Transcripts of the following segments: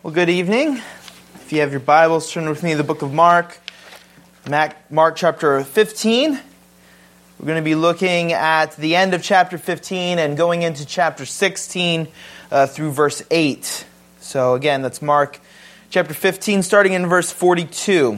Well, good evening. If you have your Bibles, turn with me to the book of Mark. Mark chapter 15. We're going to be looking at the end of chapter 15 and going into chapter 16 through verse 8. So again, that's Mark chapter 15, starting in verse 42.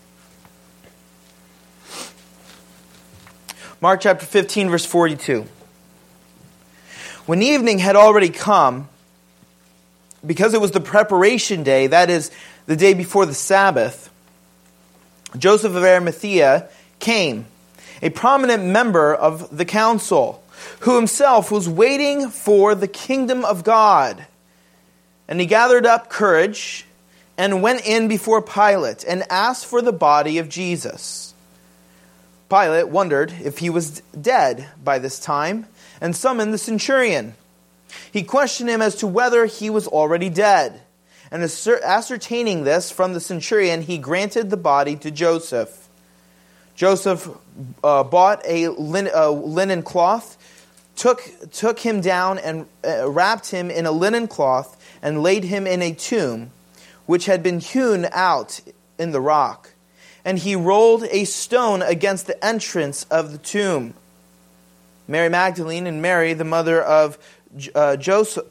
Mark chapter 15, verse 42. When evening had already come, because it was the preparation day, that is, the day before the Sabbath, Joseph of Arimathea came, a prominent member of the council, who himself was waiting for the kingdom of God. And he gathered up courage and went in before Pilate and asked for the body of Jesus. Pilate wondered if he was dead by this time and summoned the centurion. He questioned him as to whether he was already dead. And ascertaining this from the centurion, he granted the body to Joseph. Joseph bought a linen cloth, took him down and wrapped him in a linen cloth and laid him in a tomb, which had been hewn out in the rock. And he rolled a stone against the entrance of the tomb. Mary Magdalene and Mary, the mother of Joseph,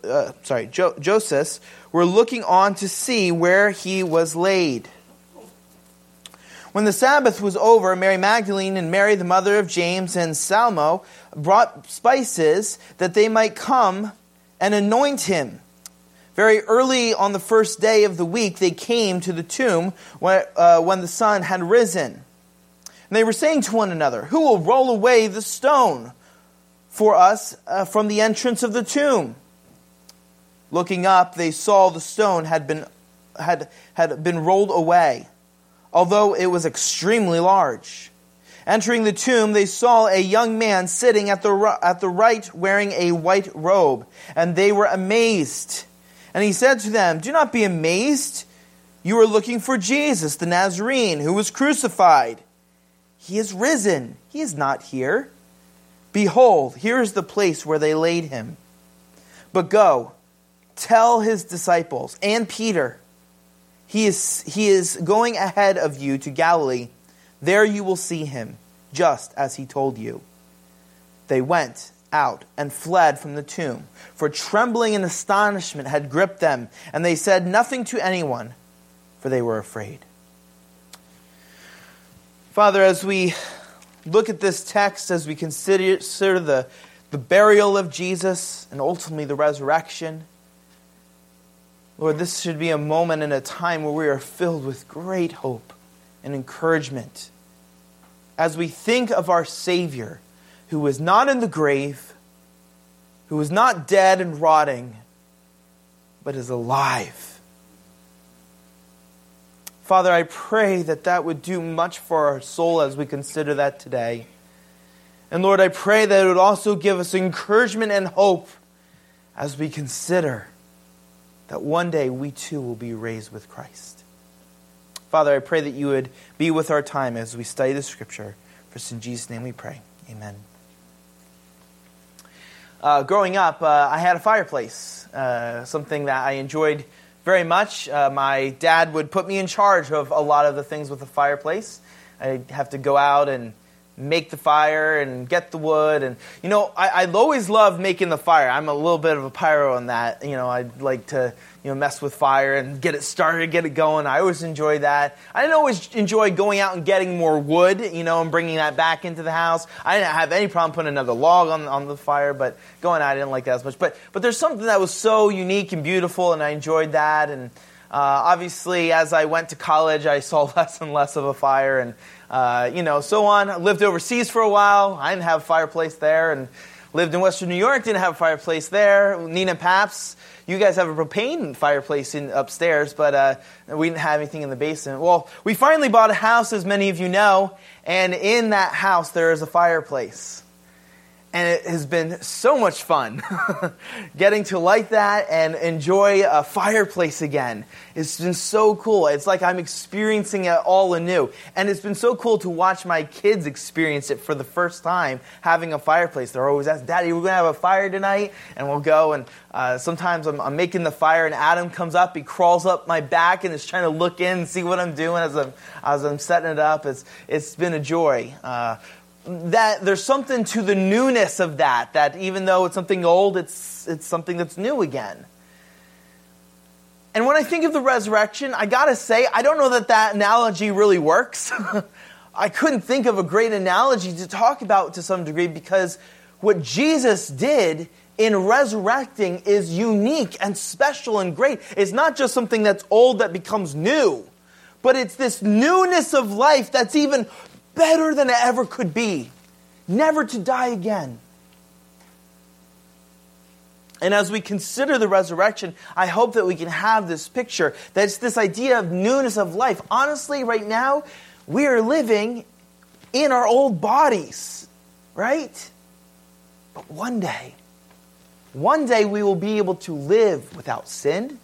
were looking on to see where he was laid. When the Sabbath was over, Mary Magdalene and Mary, the mother of James and Salmo, brought spices that they might come and anoint him. Very early on the first day of the week, they came to the tomb when the sun had risen. And they were saying to one another, "Who will roll away the stone for us from the entrance of the tomb?" Looking up, they saw the stone had been rolled away, although it was extremely large. Entering the tomb, they saw a young man sitting at the right, wearing a white robe, and they were amazed. And he said to them, "Do not be amazed. You are looking for Jesus, the Nazarene, who was crucified. He is risen. He is not here. Behold, here is the place where they laid him. But go, tell his disciples and Peter, he is going ahead of you to Galilee. There you will see him, just as he told you." They went out and fled from the tomb, for trembling and astonishment had gripped them, and they said nothing to anyone, for they were afraid. Father, as we look at this text, as we consider the burial of Jesus and ultimately the resurrection, Lord, this should be a moment and a time where we are filled with great hope and encouragement as we think of our Savior, who is not in the grave, who is not dead and rotting, but is alive. Father, I pray that would do much for our soul as we consider that today. And Lord, I pray that it would also give us encouragement and hope as we consider that one day we too will be raised with Christ. Father, I pray that you would be with our time as we study the Scripture. For in Jesus' name we pray. Amen. Growing up, I had a fireplace, something that I enjoyed very much. My dad would put me in charge of a lot of the things with the fireplace. I'd have to go out and make the fire and get the wood. And, I'd always loved making the fire. I'm a little bit of a pyro on that. I'd like to, mess with fire and get it started, get it going. I always enjoyed that. I didn't always enjoy going out and getting more wood, and bringing that back into the house. I didn't have any problem putting another log on the fire, but going out, I didn't like that as much. But there's something that was so unique and beautiful, and I enjoyed that. And obviously, as I went to college, I saw less and less of a fire, and so on. I lived overseas for a while. I didn't have a fireplace there, and lived in Western New York, didn't have a fireplace there. Nina Paps, you guys have a propane fireplace upstairs, but we didn't have anything in the basement. Well, we finally bought a house, as many of you know, and in that house there is a fireplace. And it has been so much fun getting to light that and enjoy a fireplace again. It's been so cool. It's like I'm experiencing it all anew. And it's been so cool to watch my kids experience it for the first time, having a fireplace. They're always asking, Daddy, we're going to have a fire tonight? And we'll go, and sometimes I'm making the fire, and Adam comes up. He crawls up my back and is trying to look in and see what I'm doing as I'm setting it up. It's been a joy. That there's something to the newness of that even though it's something old, it's something that's new again. And when I think of the resurrection, I gotta say, I don't know that analogy really works. I couldn't think of a great analogy to talk about to some degree, because what Jesus did in resurrecting is unique and special and great. It's not just something that's old that becomes new, but it's this newness of life that's even better than it ever could be. Never to die again. And as we consider the resurrection, I hope that we can have this picture, that it's this idea of newness of life. Honestly, right now, we are living in our old bodies, right? But one day we will be able to live without sin,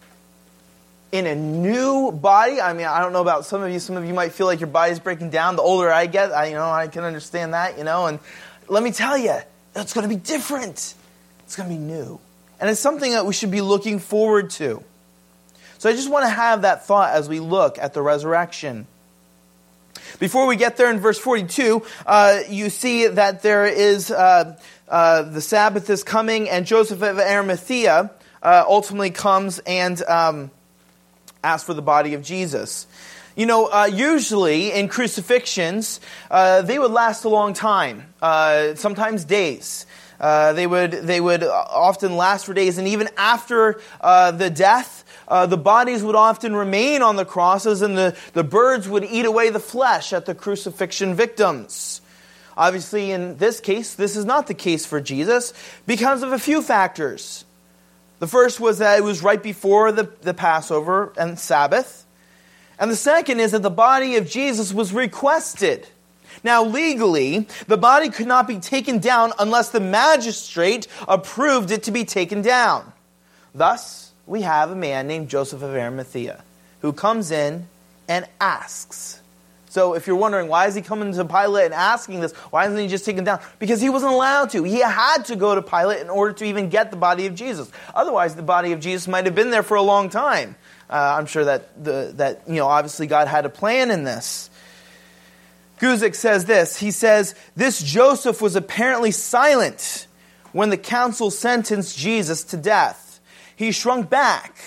in a new body. I mean, I don't know about some of you. Some of you might feel like your body's breaking down. The older I get, I can understand that, And let me tell you, it's going to be different. It's going to be new. And it's something that we should be looking forward to. So I just want to have that thought as we look at the resurrection. Before we get there, in verse 42, you see that there is the Sabbath is coming, and Joseph of Arimathea ultimately comes and ask for the body of Jesus. Usually in crucifixions, they would last a long time, sometimes days. They would often last for days, and even after the death, the bodies would often remain on the crosses, and the birds would eat away the flesh at the crucifixion victims. Obviously, in this case, this is not the case for Jesus because of a few factors. The first was that it was right before the Passover and Sabbath. And the second is that the body of Jesus was requested. Now, legally, the body could not be taken down unless the magistrate approved it to be taken down. Thus, we have a man named Joseph of Arimathea who comes in and asks. So if you're wondering, why is he coming to Pilate and asking this? Why isn't he just taken down? Because he wasn't allowed to. He had to go to Pilate in order to even get the body of Jesus. Otherwise, the body of Jesus might have been there for a long time. I'm sure that obviously God had a plan in this. Guzik says this. He says, this Joseph was apparently silent when the council sentenced Jesus to death. He shrunk back.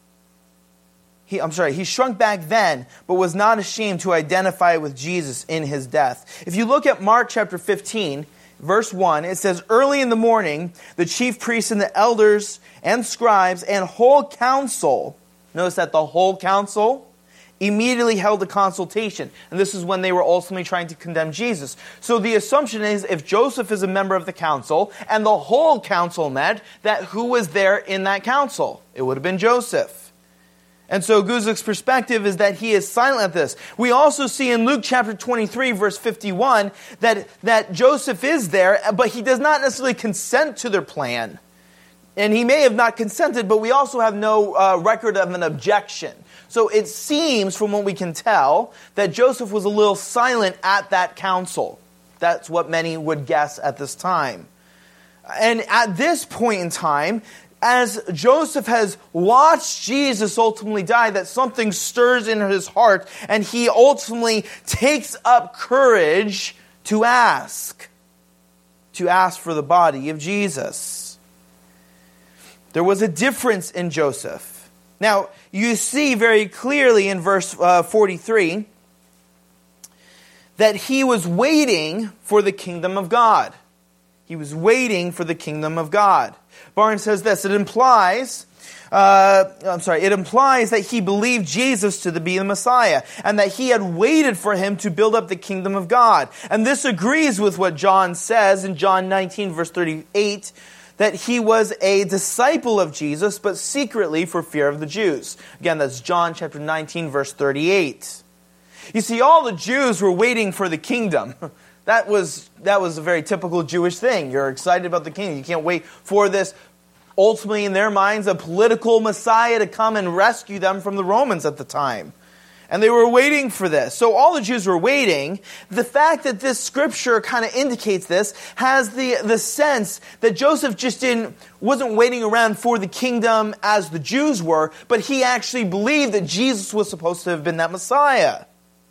He shrunk back then, but was not ashamed to identify with Jesus in his death. If you look at Mark chapter 15, verse 1, it says, early in the morning, the chief priests and the elders and scribes and whole council, notice that the whole council, immediately held a consultation. And this is when they were ultimately trying to condemn Jesus. So the assumption is, if Joseph is a member of the council, and the whole council met, that who was there in that council? It would have been Joseph. And so Guzik's perspective is that he is silent at this. We also see in Luke chapter 23, verse 51, that Joseph is there, but he does not necessarily consent to their plan. And he may have not consented, but we also have no record of an objection. So it seems, from what we can tell, that Joseph was a little silent at that council. That's what many would guess at this time. And at this point in time, as Joseph has watched Jesus ultimately die, that something stirs in his heart, and he ultimately takes up courage to ask for the body of Jesus. There was a difference in Joseph. Now, you see very clearly in verse 43 that he was waiting for the kingdom of God. He was waiting for the kingdom of God. Barnes says this, it implies that he believed Jesus to be the Messiah, and that he had waited for him to build up the kingdom of God. And this agrees with what John says in John 19, verse 38, that he was a disciple of Jesus, but secretly for fear of the Jews. Again, that's John chapter 19, verse 38. You see, all the Jews were waiting for the kingdom. That was a very typical Jewish thing. You're excited about the king. You can't wait for this, ultimately in their minds, a political Messiah to come and rescue them from the Romans at the time. And they were waiting for this. So all the Jews were waiting. The fact that this scripture kind of indicates this has the sense that Joseph just wasn't waiting around for the kingdom as the Jews were, but he actually believed that Jesus was supposed to have been that Messiah.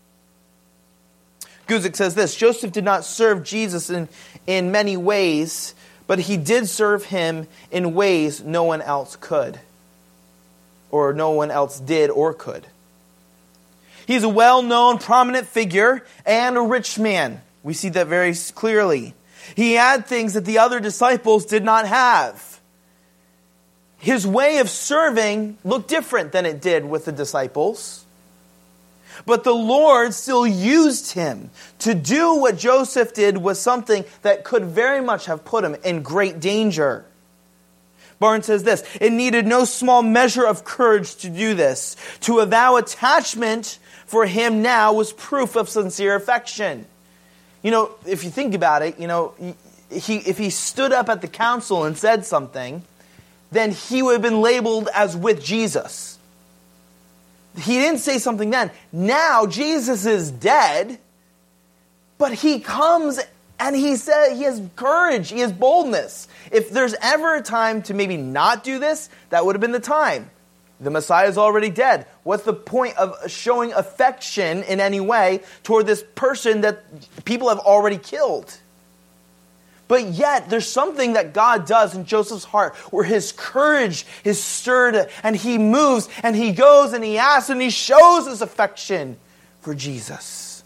Guzik says this: Joseph did not serve Jesus in many ways, but he did serve him in ways no one else could, or no one else did or could. He's a well-known, prominent figure and a rich man. We see that very clearly. He had things that the other disciples did not have. His way of serving looked different than it did with the disciples. But the Lord still used him. To do what Joseph did was something that could very much have put him in great danger. Barnes says this: it needed no small measure of courage to do this. To avow attachment for him now was proof of sincere affection. You know, if you think about it, if he stood up at the council and said something, then he would have been labeled as with Jesus. He didn't say something then. Now Jesus is dead, but he comes and he said he has courage, he has boldness. If there's ever a time to maybe not do this, that would have been the time. The Messiah is already dead. What's the point of showing affection in any way toward this person that people have already killed? But yet, there's something that God does in Joseph's heart where his courage is stirred and he moves and he goes and he asks and he shows his affection for Jesus.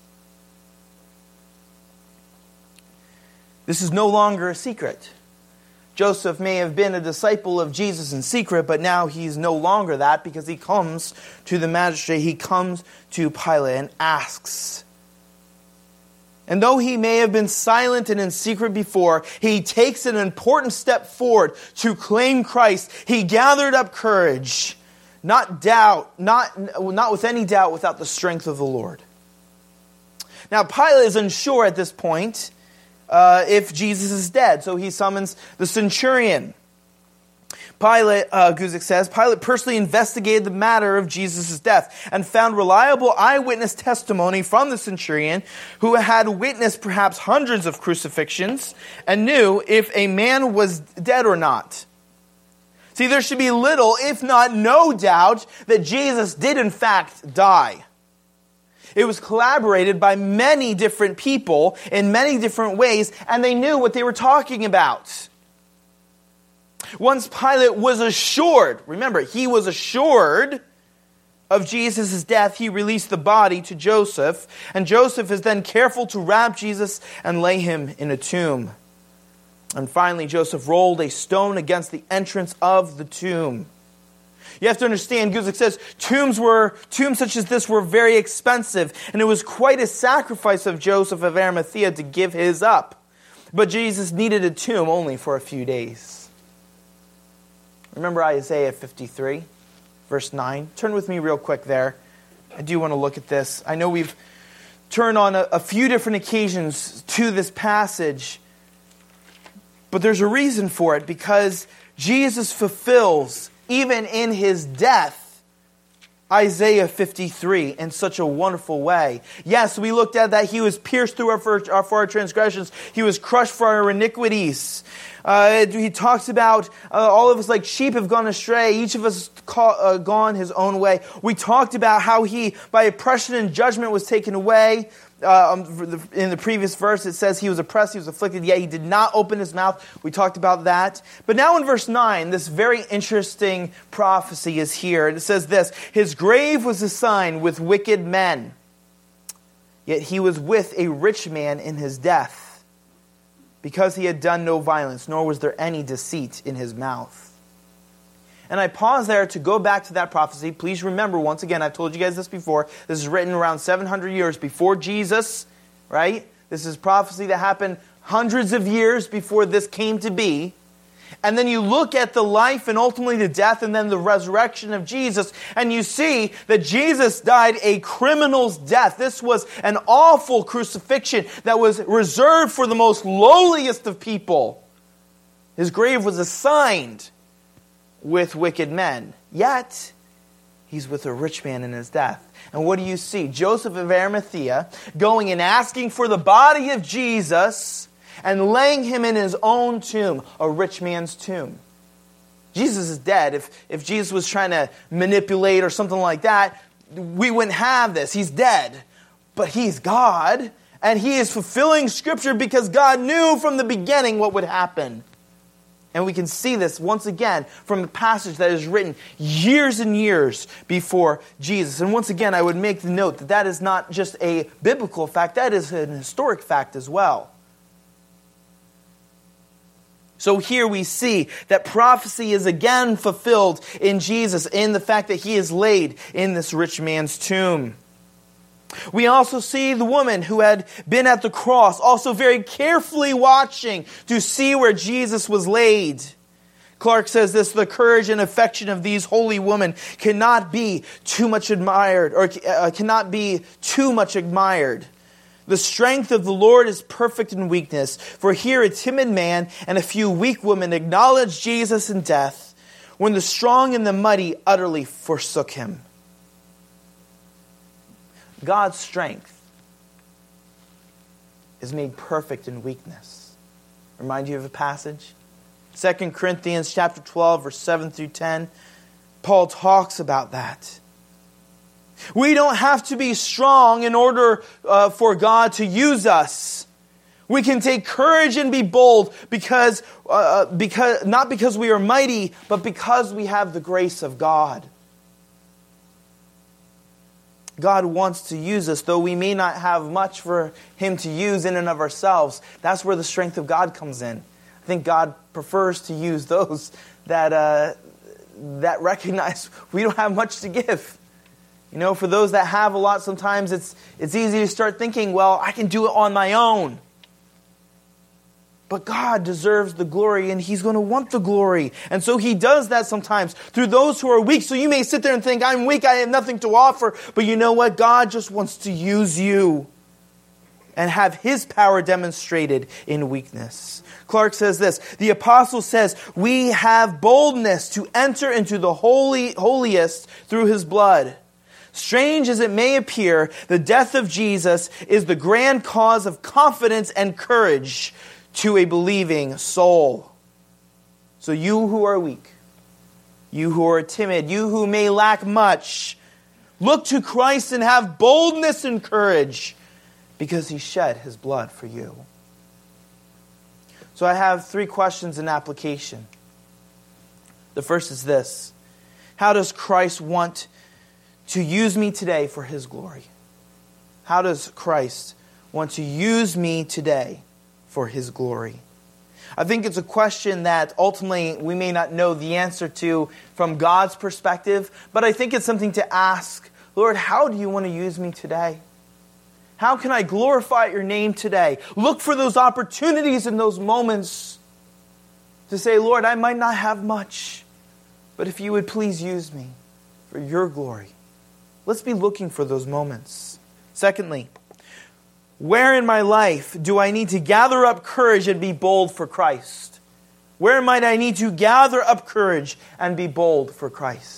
This is no longer a secret. Joseph may have been a disciple of Jesus in secret, but now he's no longer that because he comes to the magistrate, he comes to Pilate and asks. And though he may have been silent and in secret before, he takes an important step forward to claim Christ. He gathered up courage, not doubt, not with any doubt, without the strength of the Lord. Now Pilate is unsure at this point if Jesus is dead, so he summons the centurion. Pilate, Guzik says, Pilate personally investigated the matter of Jesus' death and found reliable eyewitness testimony from the centurion who had witnessed perhaps hundreds of crucifixions and knew if a man was dead or not. See, there should be little, if not no doubt, that Jesus did in fact die. It was collaborated by many different people in many different ways, and they knew what they were talking about. Once Pilate was assured, remember, he was assured of Jesus' death, he released the body to Joseph, and Joseph is then careful to wrap Jesus and lay him in a tomb. And finally, Joseph rolled a stone against the entrance of the tomb. You have to understand, Guzik says, tombs such as this were very expensive, and it was quite a sacrifice of Joseph of Arimathea to give his up. But Jesus needed a tomb only for a few days. Remember Isaiah 53, verse 9? Turn with me real quick there. I do want to look at this. I know we've turned on a few different occasions to this passage, but there's a reason for it, because Jesus fulfills, even in his death, Isaiah 53 in such a wonderful way. Yes, we looked at that he was pierced through for our transgressions. He was crushed for our iniquities. He talks about all of us like sheep have gone astray. Each of us gone his own way. We talked about how he, by oppression and judgment, was taken away. In the previous verse, it says he was oppressed, he was afflicted, yet he did not open his mouth. We talked about that. But now in verse 9, this very interesting prophecy is here. It says this: his grave was assigned with wicked men, yet he was with a rich man in his death, because he had done no violence, nor was there any deceit in his mouth. And I pause there to go back to that prophecy. Please remember, once again, I've told you guys this before. This is written around 700 years before Jesus, right? This is prophecy that happened hundreds of years before this came to be. And then you look at the life and ultimately the death and then the resurrection of Jesus, and you see that Jesus died a criminal's death. This was an awful crucifixion that was reserved for the most lowliest of people. His grave was assigned with wicked men. Yet, he's with a rich man in his death. And what do you see? Joseph of Arimathea going and asking for the body of Jesus and laying him in his own tomb, a rich man's tomb. Jesus is dead. If Jesus was trying to manipulate or something like that, we wouldn't have this. He's dead. But he's God, and he is fulfilling Scripture because God knew from the beginning what would happen. And we can see this once again from a passage that is written years and years before Jesus. And once again, I would make the note that that is not just a biblical fact, that is an historic fact as well. So here we see that prophecy is again fulfilled in Jesus in the fact that he is laid in this rich man's tomb. We also see the woman who had been at the cross also very carefully watching to see where Jesus was laid. Clark says this: the courage and affection of these holy women cannot be too much admired, or cannot be too much admired. The strength of the Lord is perfect in weakness. For here a timid man and a few weak women acknowledged Jesus in death, when the strong and the mighty utterly forsook him. God's strength is made perfect in weakness. Remind you of a passage? 2 Corinthians chapter 12, verse 7 through 10. Paul talks about that. We don't have to be strong in order for God to use us. We can take courage and be bold because not because we are mighty, but because we have the grace of God. God wants to use us, though we may not have much for him to use in and of ourselves. That's where the strength of God comes in. I think God prefers to use those that recognize we don't have much to give. You know, for those that have a lot, sometimes it's easy to start thinking, well, I can do it on my own. But God deserves the glory, and he's going to want the glory. And so he does that sometimes through those who are weak. So you may sit there and think, I'm weak, I have nothing to offer. But you know what? God just wants to use you and have his power demonstrated in weakness. Clark says this: the apostle says, we have boldness to enter into the holiest through his blood. Strange as it may appear, the death of Jesus is the grand cause of confidence and courage to a believing soul. So you who are weak, you who are timid, you who may lack much, look to Christ and have boldness and courage because he shed his blood for you. So I have 3 questions in application. The first is this: how does Christ want to use me today for his glory? How does Christ want to use me today for his glory? I think it's a question that ultimately we may not know the answer to from God's perspective, but I think it's something to ask. Lord, how do you want to use me today? How can I glorify your name today? Look for those opportunities in those moments to say, Lord, I might not have much, but if you would please use me for your glory. Let's be looking for those moments. Secondly, where in my life do I need to gather up courage and be bold for Christ? Where might I need to gather up courage and be bold for Christ?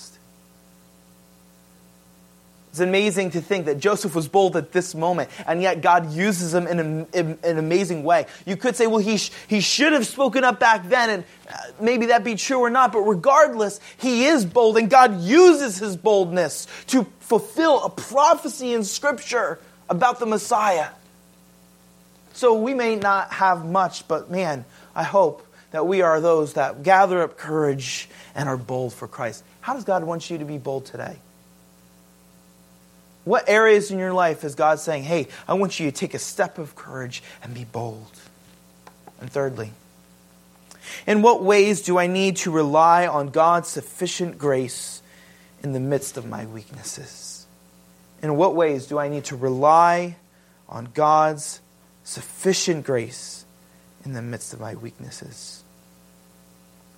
It's amazing to think that Joseph was bold at this moment, and yet God uses him in an amazing way. You could say, well, he should have spoken up back then, and maybe that be true or not, but regardless, he is bold, and God uses his boldness to fulfill a prophecy in Scripture about the Messiah. So we may not have much, but man, I hope that we are those that gather up courage and are bold for Christ. How does God want you to be bold today? What areas in your life is God saying, hey, I want you to take a step of courage and be bold? And thirdly, in what ways do I need to rely on God's sufficient grace in the midst of my weaknesses? In what ways do I need to rely on God's sufficient grace in the midst of my weaknesses?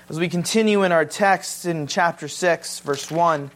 As we continue in our text in chapter 6, verse 1,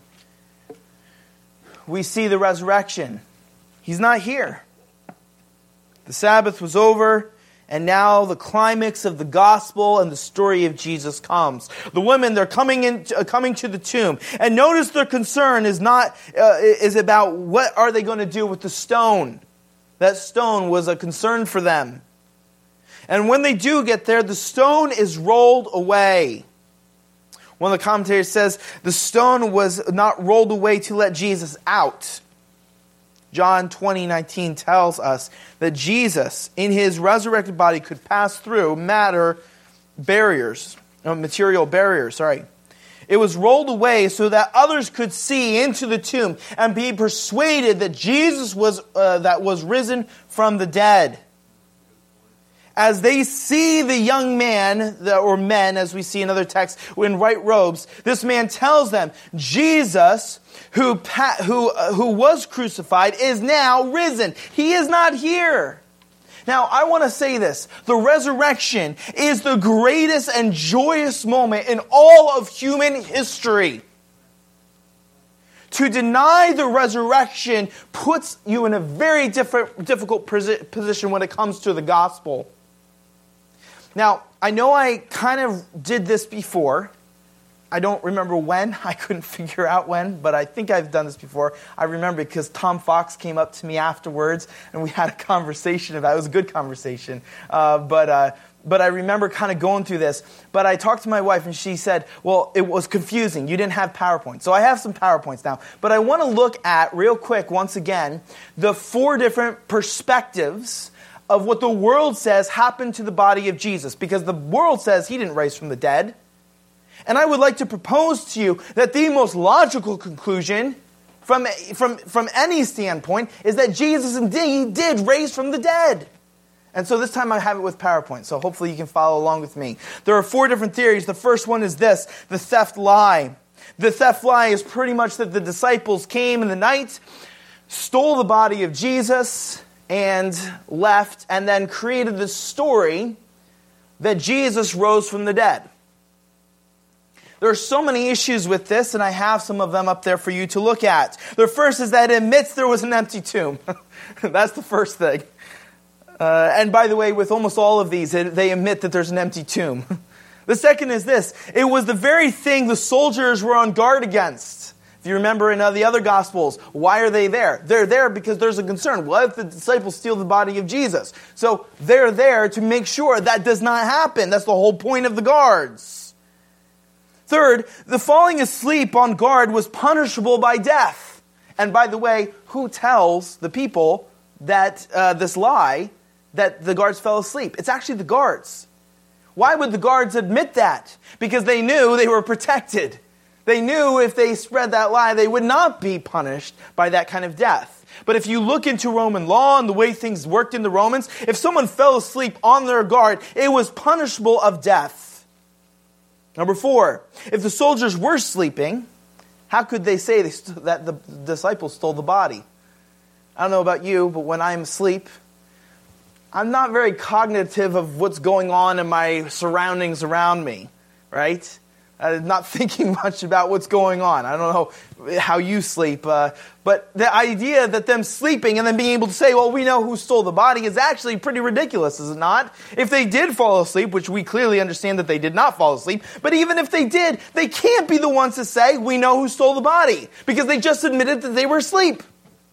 we see the resurrection. He's not here. The Sabbath was over, and now the climax of the gospel and the story of Jesus comes. The women, they're coming to the tomb. And notice their concern is about what are they going to do with the stone. That stone was a concern for them. And when they do get there, the stone is rolled away. One of the commentators says the stone was not rolled away to let Jesus out. John 20:19 tells us that Jesus, in his resurrected body, could pass through material barriers. It was rolled away so that others could see into the tomb and be persuaded that Jesus was risen from the dead. As they see the young man, or men, as we see in other texts, in white robes, this man tells them, Jesus, who was crucified, is now risen. He is not here. Now, I want to say this. The resurrection is the greatest and joyous moment in all of human history. To deny the resurrection puts you in a very difficult position when it comes to the gospel. Now, I know I kind of did this before. I don't remember when. I couldn't figure out when, but I think I've done this before. I remember because Tom Fox came up to me afterwards, and we had a conversation about it. It was a good conversation. But I remember kind of going through this. But I talked to my wife, and she said, well, it was confusing. You didn't have PowerPoint. So I have some PowerPoints now. But I want to look at, real quick, once again, the 4 different perspectives of what the world says happened to the body of Jesus. Because the world says he didn't rise from the dead. And I would like to propose to you that the most logical conclusion from any standpoint is that Jesus indeed did raise from the dead. And so this time I have it with PowerPoint, so hopefully you can follow along with me. There are 4 different theories. The first one is this, the theft lie. The theft lie is pretty much that the disciples came in the night, stole the body of Jesus, and left, and then created this story that Jesus rose from the dead. There are so many issues with this, and I have some of them up there for you to look at. The first is that it admits there was an empty tomb. That's the first thing. And by the way, with almost all of these, they admit that there's an empty tomb. The second is this. It was the very thing the soldiers were on guard against. If you remember in the other Gospels, why are they there? They're there because there's a concern. What if the disciples steal the body of Jesus? So they're there to make sure that does not happen. That's the whole point of the guards. Third, the falling asleep on guard was punishable by death. And by the way, who tells the people that this lie, that the guards fell asleep? It's actually the guards. Why would the guards admit that? Because they knew they were protected. They knew if they spread that lie, they would not be punished by that kind of death. But if you look into Roman law and the way things worked in the Romans, if someone fell asleep on their guard, it was punishable of death. Number 4, if the soldiers were sleeping, how could they say that the disciples stole the body? I don't know about you, but when I'm asleep, I'm not very cognitive of what's going on in my surroundings around me, right? I'm not thinking much about what's going on. I don't know how you sleep. But the idea that them sleeping and then being able to say, well, we know who stole the body is actually pretty ridiculous, is it not? If they did fall asleep, which we clearly understand that they did not fall asleep, but even if they did, they can't be the ones to say, we know who stole the body, because they just admitted that they were asleep.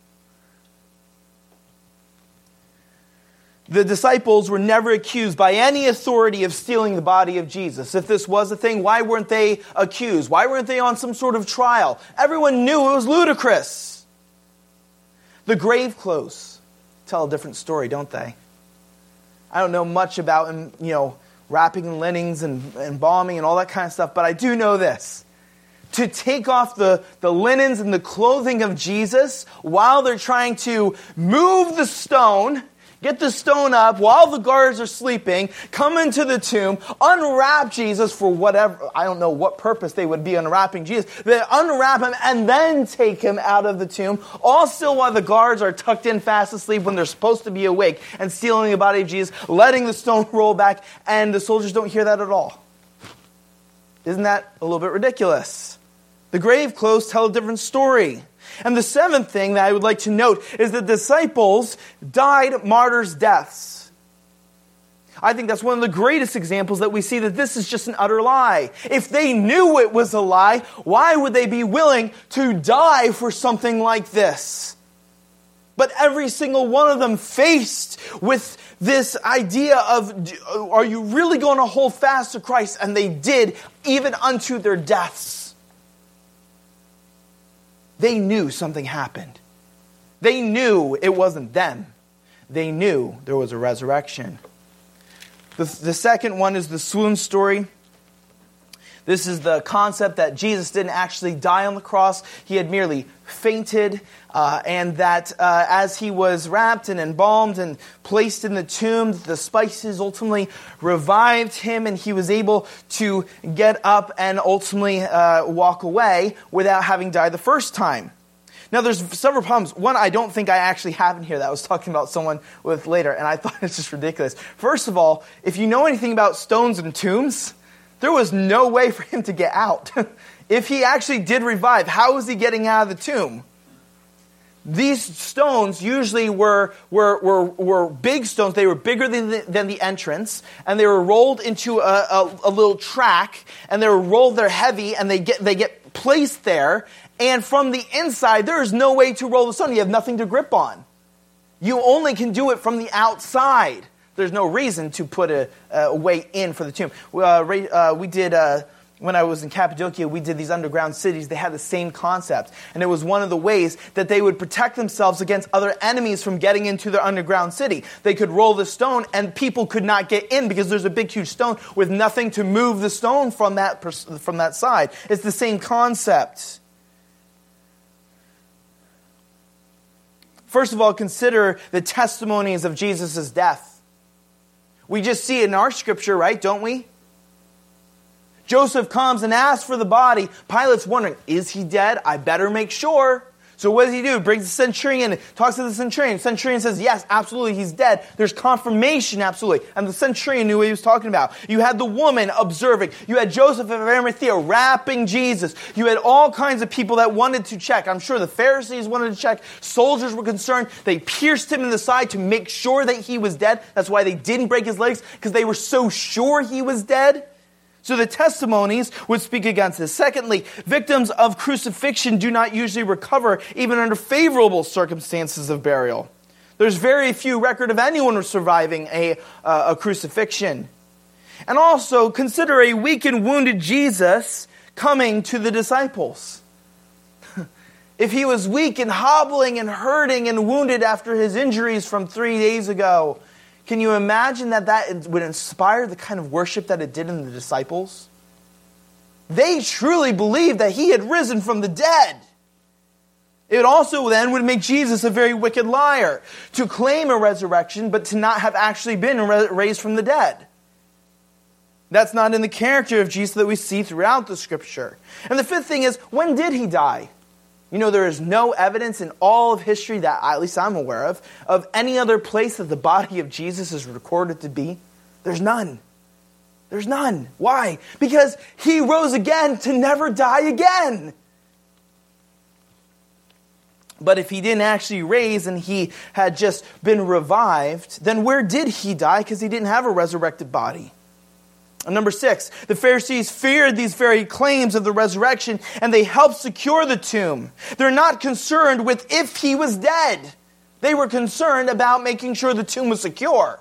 The disciples were never accused by any authority of stealing the body of Jesus. If this was a thing, why weren't they accused? Why weren't they on some sort of trial? Everyone knew it was ludicrous. The grave clothes tell a different story, don't they? I don't know much about, wrapping in linens and embalming and all that kind of stuff, but I do know this. To take off the linens and the clothing of Jesus while they're trying to move the stone, get the stone up while the guards are sleeping, come into the tomb, unwrap Jesus for whatever, I don't know what purpose they would be unwrapping Jesus. They unwrap him and then take him out of the tomb, all still while the guards are tucked in fast asleep when they're supposed to be awake, and stealing the body of Jesus, letting the stone roll back, and the soldiers don't hear that at all. Isn't that a little bit ridiculous? The grave clothes tell a different story. And the seventh thing that I would like to note is the disciples died martyrs' deaths. I think that's one of the greatest examples that we see that this is just an utter lie. If they knew it was a lie, why would they be willing to die for something like this? But every single one of them faced with this idea of, are you really going to hold fast to Christ? And they did, even unto their deaths. They knew something happened. They knew it wasn't them. They knew there was a resurrection. The second one is the swoon story. This is the concept that Jesus didn't actually die on the cross. He had merely fainted, and that as he was wrapped and embalmed and placed in the tomb, the spices ultimately revived him, and he was able to get up and ultimately walk away without having died the first time. Now, there's several problems. One, I don't think I actually have in here that I was talking about someone with later, and I thought it's just ridiculous. First of all, if you know anything about stones and tombs, there was no way for him to get out. If he actually did revive, how was he getting out of the tomb? These stones usually were big stones. They were bigger than the entrance, and they were rolled into a little track, and they were rolled. They're heavy, and they get placed there. And from the inside, there is no way to roll the stone. You have nothing to grip on. You only can do it from the outside. There's no reason to put a way in for the tomb. We did, when I was in Cappadocia, we did these underground cities. They had the same concept. And it was one of the ways that they would protect themselves against other enemies from getting into their underground city. They could roll the stone and people could not get in because there's a big, huge stone with nothing to move the stone from that side. It's the same concept. First of all, consider the testimonies of Jesus' death. We just see it in our scripture, right? Don't we? Joseph comes and asks for the body. Pilate's wondering, is he dead? I better make sure. So what does he do? He brings the centurion, talks to the centurion. The centurion says, yes, absolutely, he's dead. There's confirmation, absolutely. And the centurion knew what he was talking about. You had the woman observing. You had Joseph of Arimathea wrapping Jesus. You had all kinds of people that wanted to check. I'm sure the Pharisees wanted to check. Soldiers were concerned. They pierced him in the side to make sure that he was dead. That's why they didn't break his legs, because they were so sure he was dead. So the testimonies would speak against this. Secondly, victims of crucifixion do not usually recover even under favorable circumstances of burial. There's very few record of anyone surviving a crucifixion. And also, consider a weak and wounded Jesus coming to the disciples. If he was weak and hobbling and hurting and wounded after his injuries from 3 days ago, can you imagine that would inspire the kind of worship that it did in the disciples? They truly believed that he had risen from the dead. It also then would make Jesus a very wicked liar, to claim a resurrection but to not have actually been raised from the dead. That's not in the character of Jesus that we see throughout the Scripture. And the fifth thing is, when did he die? You know, there is no evidence in all of history that at least I'm aware of any other place that the body of Jesus is recorded to be. There's none. There's none. Why? Because he rose again to never die again. But if he didn't actually raise and he had just been revived, then where did he die? Because he didn't have a resurrected body. And number 6, the Pharisees feared these very claims of the resurrection, and they helped secure the tomb. They're not concerned with if he was dead. They were concerned about making sure the tomb was secure.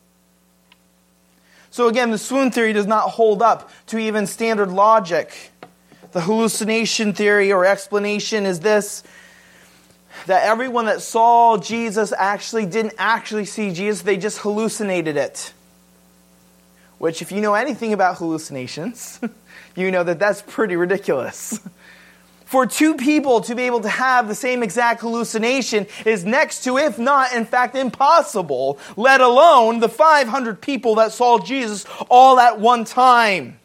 So again, the swoon theory does not hold up to even standard logic. The hallucination theory or explanation is this: that everyone that saw Jesus actually didn't actually see Jesus, they just hallucinated it. Which, if you know anything about hallucinations, you know that that's pretty ridiculous. For two people to be able to have the same exact hallucination is next to, if not, in fact, impossible, let alone the 500 people that saw Jesus all at one time.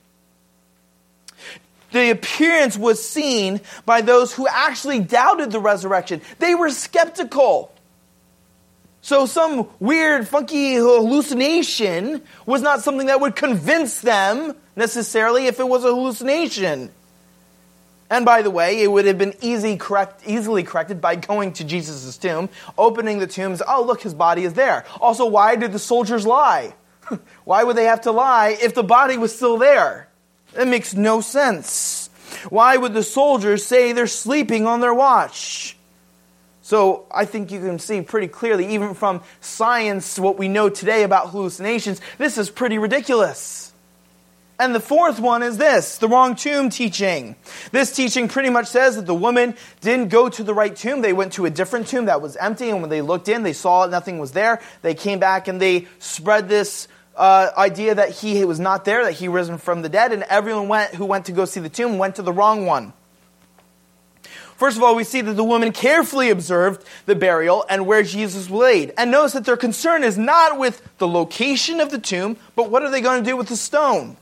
The appearance was seen by those who actually doubted the resurrection. They were skeptical. So some weird, funky hallucination was not something that would convince them necessarily if it was a hallucination. And by the way, it would have been easily corrected by going to Jesus' tomb, opening the tomb, oh, look, his body is there. Also, why did the soldiers lie? Why would they have to lie if the body was still there? That makes no sense. Why would the soldiers say they're sleeping on their watch? So I think you can see pretty clearly, even from science, what we know today about hallucinations, this is pretty ridiculous. And the fourth one is this, the wrong tomb teaching. This teaching pretty much says that the woman didn't go to the right tomb. They went to a different tomb that was empty, and when they looked in, they saw nothing was there. They came back and they spread this idea that he was not there, that he risen from the dead, and everyone who went to go see the tomb went to the wrong one. First of all, we see that the woman carefully observed the burial and where Jesus was laid. And notice that their concern is not with the location of the tomb, but what are they going to do with the stone?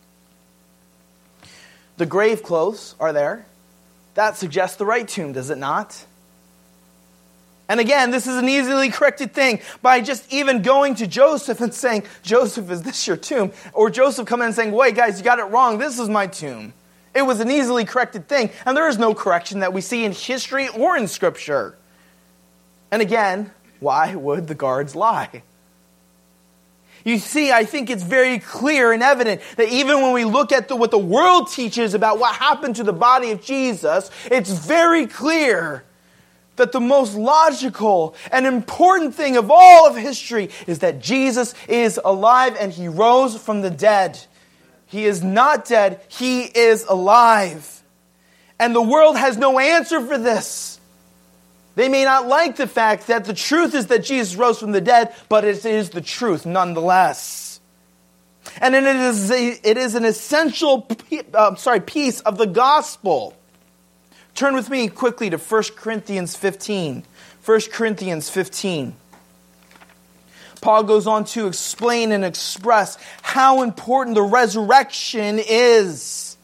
The grave clothes are there. That suggests the right tomb, does it not? And again, this is an easily corrected thing by just even going to Joseph and saying, Joseph, is this your tomb? Or Joseph coming in and saying, wait, guys, you got it wrong. This is my tomb. It was an easily corrected thing. And there is no correction that we see in history or in Scripture. And again, why would the guards lie? You see, I think it's very clear and evident that even when we look at what the world teaches about what happened to the body of Jesus, it's very clear that the most logical and important thing of all of history is that Jesus is alive and he rose from the dead. He is not dead, he is alive. And the world has no answer for this. They may not like the fact that the truth is that Jesus rose from the dead, but it is the truth nonetheless. And it is an essential piece of the gospel. Turn with me quickly to 1 Corinthians 15. 1 Corinthians 15. Paul goes on to explain and express how important the resurrection is.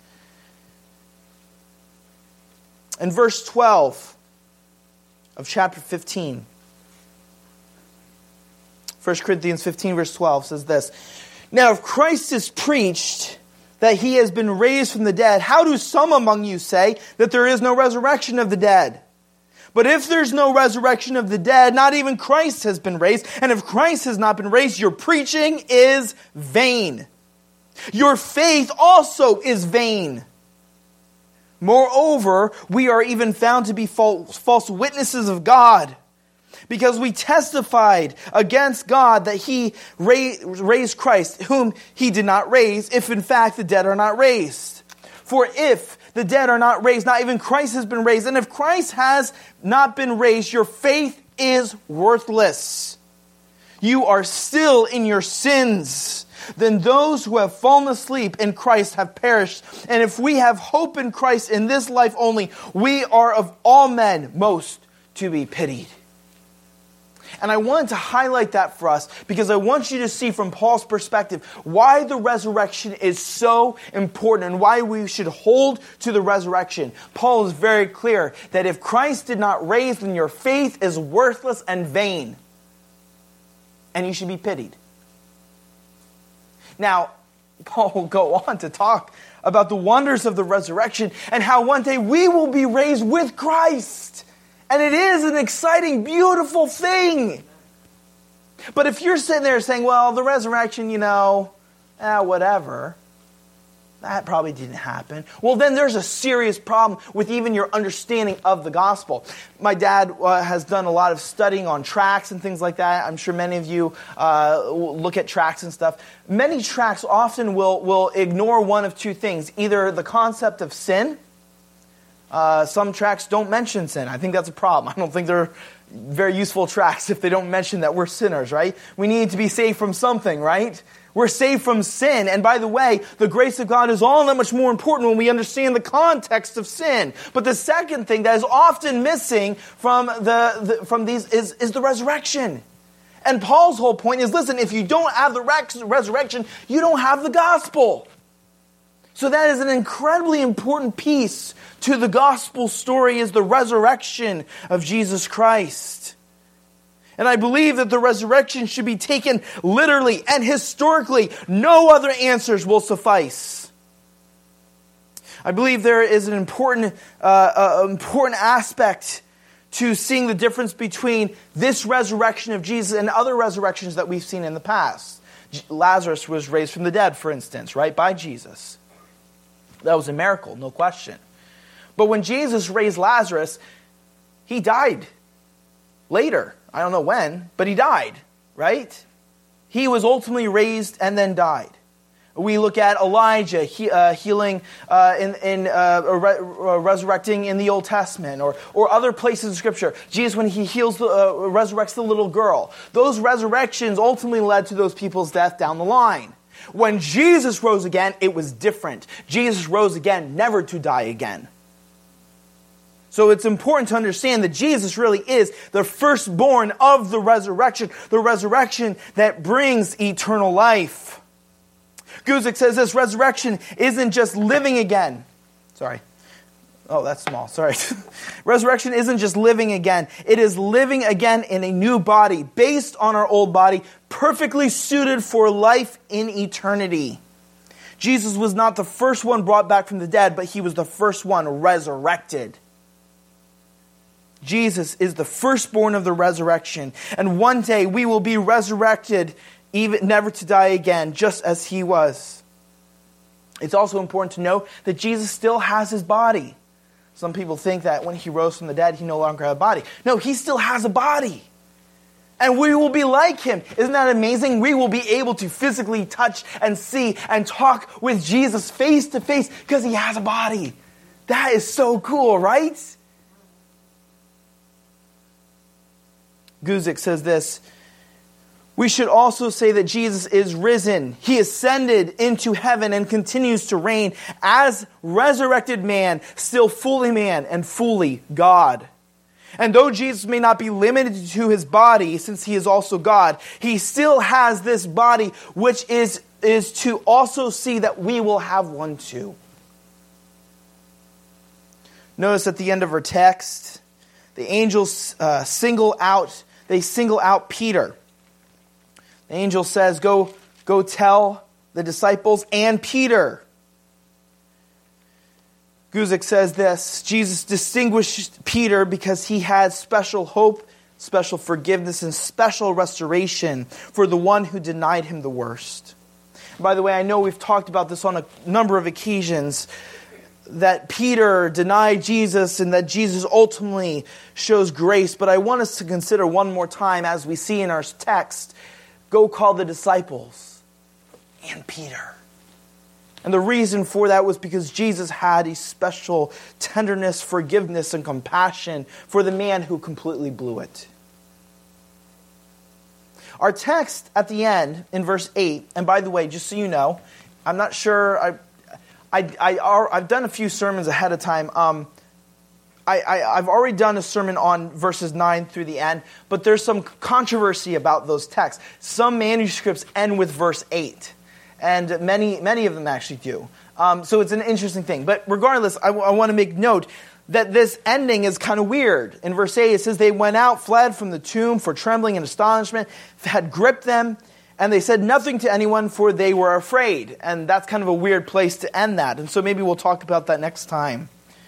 In verse 12 of chapter 15. 1 Corinthians 15 verse 12 says this. Now if Christ is preached that he has been raised from the dead, how do some among you say that there is no resurrection of the dead? But if there's no resurrection of the dead, not even Christ has been raised. And if Christ has not been raised, your preaching is vain. Your faith also is vain. Moreover, we are even found to be false witnesses of God, because we testified against God that he raised Christ, whom he did not raise, if in fact the dead are not raised. For if the dead are not raised, not even Christ has been raised. And if Christ has not been raised, your faith is worthless. You are still in your sins. Then those who have fallen asleep in Christ have perished. And if we have hope in Christ in this life only, we are of all men most to be pitied. And I wanted to highlight that for us because I want you to see from Paul's perspective why the resurrection is so important and why we should hold to the resurrection. Paul is very clear that if Christ did not raise, then your faith is worthless and vain. And you should be pitied. Now, Paul will go on to talk about the wonders of the resurrection and how one day we will be raised with Christ. And it is an exciting, beautiful thing. But if you're sitting there saying, well, the resurrection, whatever, that probably didn't happen. Well, then there's a serious problem with even your understanding of the gospel. My dad has done a lot of studying on tracts and things like that. I'm sure many of you look at tracts and stuff. Many tracts often will ignore one of two things. Either the concept of sin. Some tracts don't mention sin. I think that's a problem. I don't think they're very useful tracts if they don't mention that we're sinners, right? We need to be saved from something, right? We're saved from sin. And by the way, the grace of God is all that much more important when we understand the context of sin. But the second thing that is often missing from these is the resurrection. And Paul's whole point is, listen, if you don't have the resurrection, you don't have the gospel. So that is an incredibly important piece to the gospel story, is the resurrection of Jesus Christ. And I believe that the resurrection should be taken literally and historically. No other answers will suffice. I believe there is an important aspect to seeing the difference between this resurrection of Jesus and other resurrections that we've seen in the past. Lazarus was raised from the dead, for instance, right, by Jesus. That was a miracle, no question. But when Jesus raised Lazarus, he died later. I don't know when, but he died, right? He was ultimately raised and then died. We look at Elijah healing resurrecting in the Old Testament, or other places in Scripture. Jesus, when he resurrects the little girl. Those resurrections ultimately led to those people's death down the line. When Jesus rose again, it was different. Jesus rose again, never to die again. So it's important to understand that Jesus really is the firstborn of the resurrection that brings eternal life. Guzik says this: resurrection isn't just living again. Sorry. Oh, that's small. Sorry. Resurrection isn't just living again. It is living again in a new body, based on our old body, perfectly suited for life in eternity. Jesus was not the first one brought back from the dead, but he was the first one resurrected. Jesus is the firstborn of the resurrection. And one day we will be resurrected, even never to die again, just as he was. It's also important to know that Jesus still has his body. Some people think that when he rose from the dead, he no longer had a body. No, he still has a body. And we will be like him. Isn't that amazing? We will be able to physically touch and see and talk with Jesus face to face because he has a body. That is so cool, right? Guzik says this: we should also say that Jesus is risen. He ascended into heaven and continues to reign as resurrected man, still fully man and fully God. And though Jesus may not be limited to his body, since he is also God, he still has this body, which is to also see that we will have one too. Notice at the end of our text, the angels single out Peter. The angel says, go tell the disciples and Peter. Guzik says this: Jesus distinguished Peter because he had special hope, special forgiveness, and special restoration for the one who denied him the worst. By the way, I know we've talked about this on a number of occasions, that Peter denied Jesus and that Jesus ultimately shows grace. But I want us to consider one more time, as we see in our text, go call the disciples and Peter. And the reason for that was because Jesus had a special tenderness, forgiveness, and compassion for the man who completely blew it. Our text at the end, in verse 8, and by the way, just so you know, I'm not sure, I've done a few sermons ahead of time. I've already done a sermon on verses 9 through the end, but there's some controversy about those texts. Some manuscripts end with verse 8, and many of them actually do. So it's an interesting thing. But regardless, I want to make note that this ending is kind of weird. In verse 8, it says, they went out, fled from the tomb, for trembling and astonishment had gripped them, and they said nothing to anyone, for they were afraid. And that's kind of a weird place to end that. And so maybe we'll talk about that next time.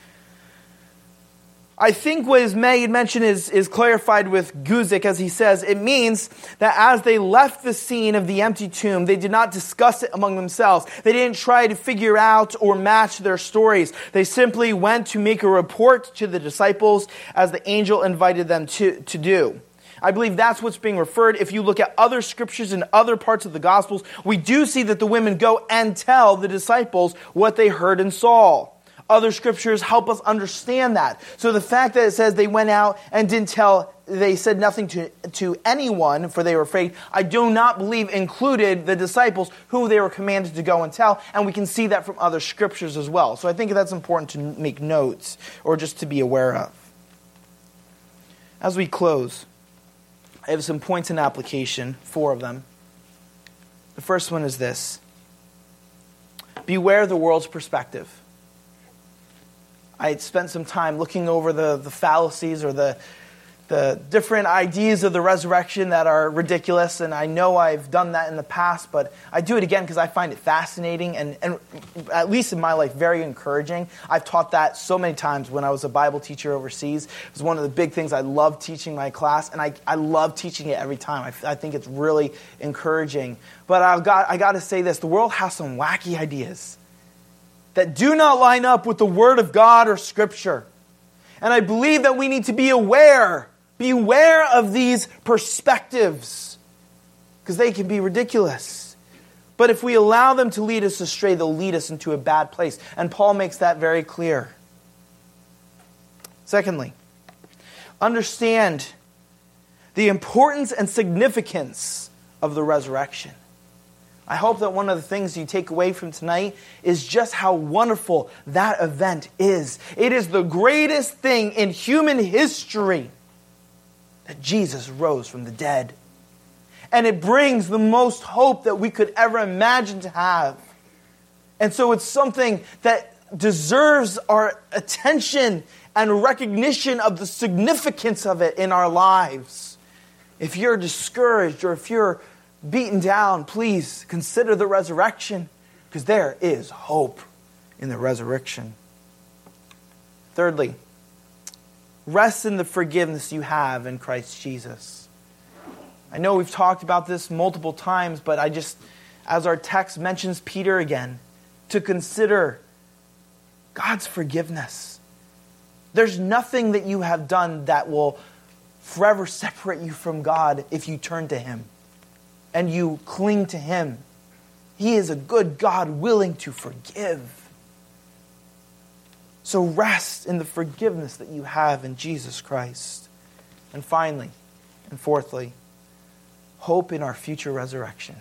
I think what is mentioned is clarified with Guzik, as he says, it means that as they left the scene of the empty tomb, they did not discuss it among themselves. They didn't try to figure out or match their stories. They simply went to make a report to the disciples as the angel invited them to do. I believe that's what's being referred. If you look at other scriptures in other parts of the Gospels, we do see that the women go and tell the disciples what they heard and saw. Other scriptures help us understand that. So the fact that it says they went out and they said nothing to anyone, for they were afraid, I do not believe included the disciples who they were commanded to go and tell. And we can see that from other scriptures as well. So I think that's important to make notes or just to be aware of. As we close, I have some points in application, 4 of them. The first one is this: beware the world's perspective. I had spent some time looking over the fallacies or the the different ideas of the resurrection that are ridiculous, and I know I've done that in the past, but I do it again because I find it fascinating and at least in my life, very encouraging. I've taught that so many times when I was a Bible teacher overseas. It was one of the big things I love teaching my class, and I love teaching it every time. I think it's really encouraging. But I got to say this, the world has some wacky ideas that do not line up with the Word of God or Scripture. And I believe that we need to be aware of these perspectives, because they can be ridiculous. But if we allow them to lead us astray, they'll lead us into a bad place. And Paul makes that very clear. Secondly, understand the importance and significance of the resurrection. I hope that one of the things you take away from tonight is just how wonderful that event is. It is the greatest thing in human history that Jesus rose from the dead. And it brings the most hope that we could ever imagine to have. And so it's something that deserves our attention and recognition of the significance of it in our lives. If you're discouraged or if you're beaten down, please consider the resurrection, because there is hope in the resurrection. Thirdly, rest in the forgiveness you have in Christ Jesus. I know we've talked about this multiple times, but as our text mentions Peter again, to consider God's forgiveness. There's nothing that you have done that will forever separate you from God if you turn to Him and you cling to Him. He is a good God willing to forgive. So rest in the forgiveness that you have in Jesus Christ. And finally, and fourthly, hope in our future resurrection.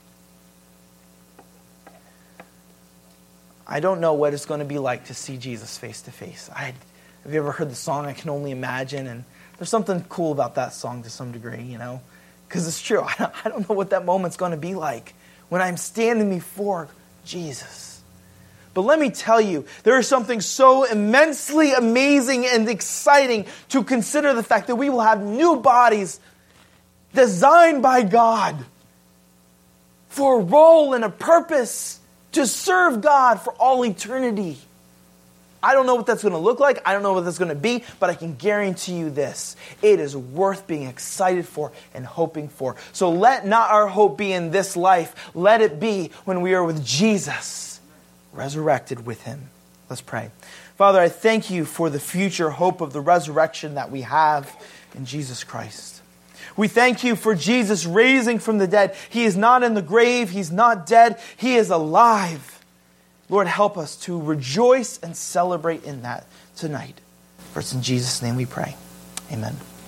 I don't know what it's going to be like to see Jesus face to face. Have you ever heard the song, I Can Only Imagine? And there's something cool about that song to some degree, because it's true. I don't know what that moment's going to be like when I'm standing before Jesus. But let me tell you, there is something so immensely amazing and exciting to consider the fact that we will have new bodies designed by God for a role and a purpose to serve God for all eternity. I don't know what that's going to look like. I don't know what that's going to be, but I can guarantee you this. It is worth being excited for and hoping for. So let not our hope be in this life. Let it be when we are with Jesus, resurrected with Him. Let's pray. Father, I thank You for the future hope of the resurrection that we have in Jesus Christ. We thank You for Jesus raising from the dead. He is not in the grave. He's not dead. He is alive. Lord, help us to rejoice and celebrate in that tonight. For it's in Jesus' name we pray. Amen.